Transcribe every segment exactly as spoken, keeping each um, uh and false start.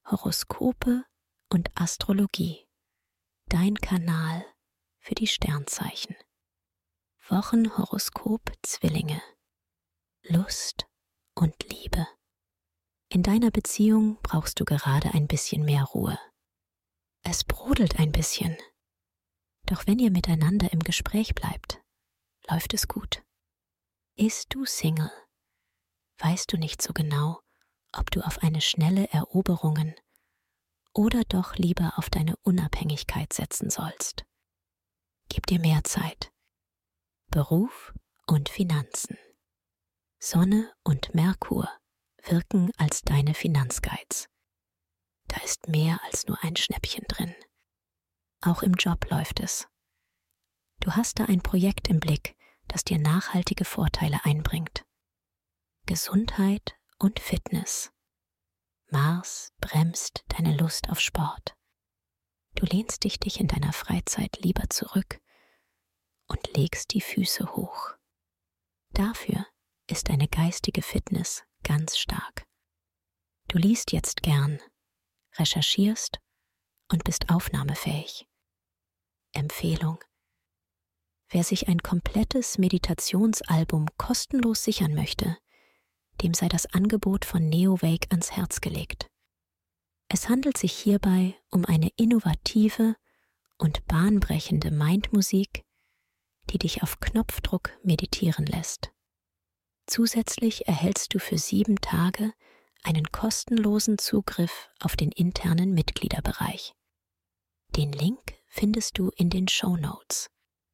Horoskope und Astrologie. Dein Kanal für die Sternzeichen. Wochenhoroskop Zwillinge. Lust und Liebe. In deiner Beziehung brauchst du gerade ein bisschen mehr Ruhe. Es brodelt ein bisschen. Doch wenn ihr miteinander im Gespräch bleibt, läuft es gut. Ist du Single? Weißt du nicht so genau, ob du auf eine schnelle Eroberungen oder doch lieber auf deine Unabhängigkeit setzen sollst. Gib dir mehr Zeit. Beruf und Finanzen. Sonne und Merkur wirken als deine Finanzguides. Da ist mehr als nur ein Schnäppchen drin. Auch im Job läuft es. Du hast da ein Projekt im Blick, das dir nachhaltige Vorteile einbringt. Gesundheit und Fitness. Mars bremst deine Lust auf Sport. Du lehnst dich, dich in deiner Freizeit lieber zurück und legst die Füße hoch. Dafür ist deine geistige Fitness ganz stark. Du liest jetzt gern, recherchierst und bist aufnahmefähig. Empfehlung: Wer sich ein komplettes Meditationsalbum kostenlos sichern möchte, dem sei das Angebot von Neowake ans Herz gelegt. Es handelt sich hierbei um eine innovative und bahnbrechende Mindmusik, die dich auf Knopfdruck meditieren lässt. Zusätzlich erhältst du für sieben Tage einen kostenlosen Zugriff auf den internen Mitgliederbereich. Den Link findest du in den Shownotes.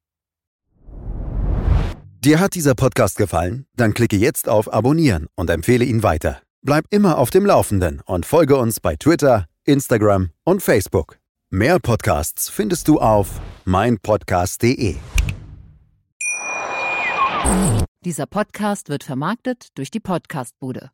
Dir hat dieser Podcast gefallen? Dann klicke jetzt auf Abonnieren und empfehle ihn weiter. Bleib immer auf dem Laufenden und folge uns bei Twitter, Instagram und Facebook. Mehr Podcasts findest du auf meinpodcast punkt de. Dieser Podcast wird vermarktet durch die Podcastbude.